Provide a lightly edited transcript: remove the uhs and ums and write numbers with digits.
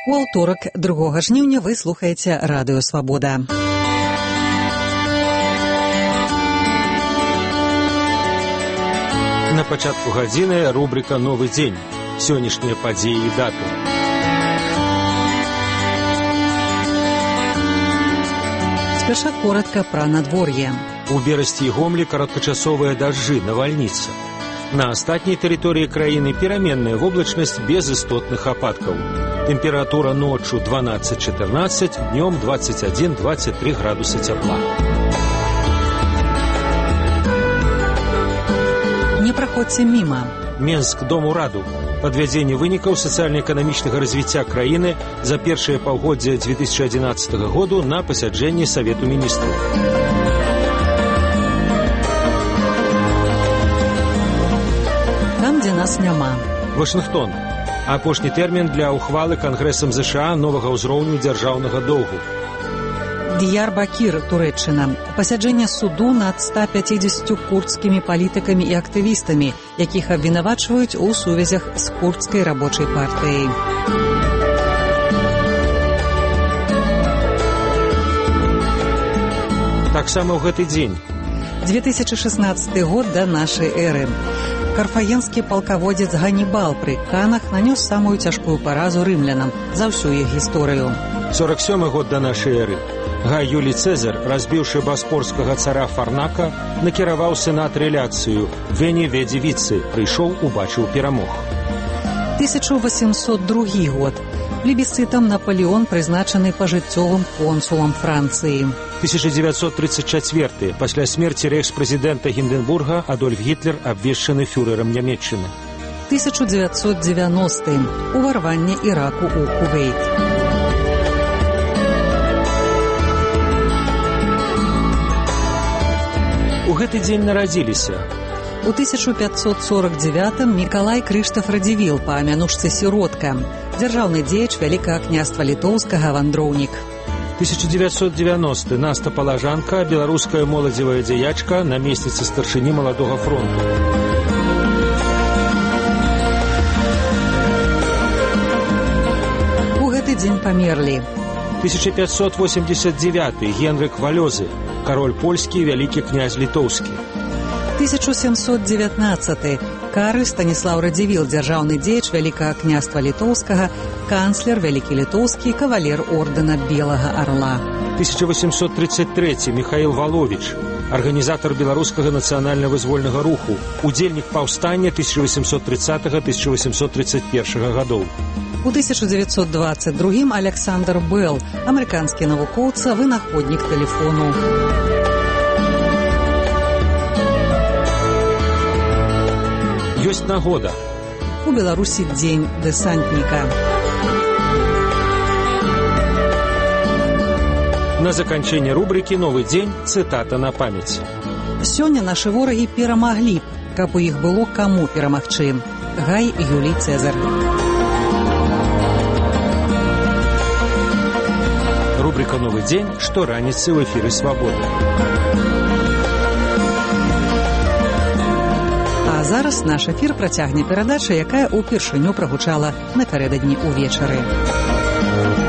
У аўторак 2 жніўня вы слухаеце Радыё Свабода. На пачатку гадзіны рубрика «Новы дзень». Сённяшнія падзеі і даты. Спяша коротка пра надвор'е. У Берасці і Гомлі кароткачасовыя дажджы, навальніца. На астатняй тэрыторыі краіны пераменная воблачнасць без істотных ападкаў. Тэмпература ноччу 12-14, днём 21-23 градусы цяпла. Не праходзьце міма. Менск, дом ураду. Падвядзенне вынікаў сацыяльна-эканамічнага развіцця краіны за першае паўгоддзе 2011 году на пасяджэнні Савету міністраў. Там, дзе нас няма. Вашынгтон. Апошні тэрмін для ўхвалы Кангрэсам ЗША новага ўзроўню дзяржаўнага доўгу. Дыярбакір, Турэччына. Пасяджэнне суду над 150 курдскімі палітыкамі і актывістамі, якіх абвінавачваюць у сувязях з курдскай рабочай партыяй. Таксама ў гэты дзень. 2016 год да нашай эры. Карфагенскі палкаводзец Ганнібал пры Канах нанёс самую цяжкую паразу рымлянам за ўсю іх гісторыю. 47 год да нашай эры. Гай Юлій Цэзар, разбіўшы баспорскага цара Фарнака, накіраваў сенат рэляцыю «Вені веді віцы», прыйшоў, убачыў перамог. 1802 год. Плебісцытам Напалеон прызначаны пажыццёвым консулам Францыі. 1934. Пасля смерці рэйхспрэзідэнта Гіндэнбурга Адольф Гітлер абвешчаны фюрэрам Нямецчыны. 1990. Уварванне Іраку ў Кувейт. У гэты дзень нарадзіліся. У 1549-м Мікалай Крыштаф Радзівіл па мянушцы Сіротка, дзяржаўны дзеяч Вялікага княства літоўскага, вандроўнік. 1990. Наста Палажанка, беларуская моладзевая дзеячка, намесніца старшыні маладога фронту. У гэты дзень памерлі. 1589. Генрык Валёзы, кароль польскі, вялікі князь літоўскі. 1719. Карл Станіслаў Радзівіл, дзяржаўны дзеяч Вялікага княства літоўскага, канцлер вялікі літоўскі, кавалер ордэна Белага Арла. 1833. Міхаіл Валовіч, арганізатар беларускага нацыянальна-вызвольнага руху, удзельнік паўстання 1830-1831 гадоў. У 1922-м Александр Белл, амерыканскі навукоўца, вынаходнік тэлефону. Ёсць нагода. У Беларусі дзень дэсантніка. На заканчэнне рубрыкі «Новы дзень» цытата на памяць. Сёння нашы ворагі перамаглі б, каб у іх было каму перамагчы. Гай Юлій Цэзар. Рубрика «Новы дзень» штораніцы ў эфіры «Свабода». А зараз наш эфір працягне перадача, якая ўпершыню прагучала напярэдадні ўвечары.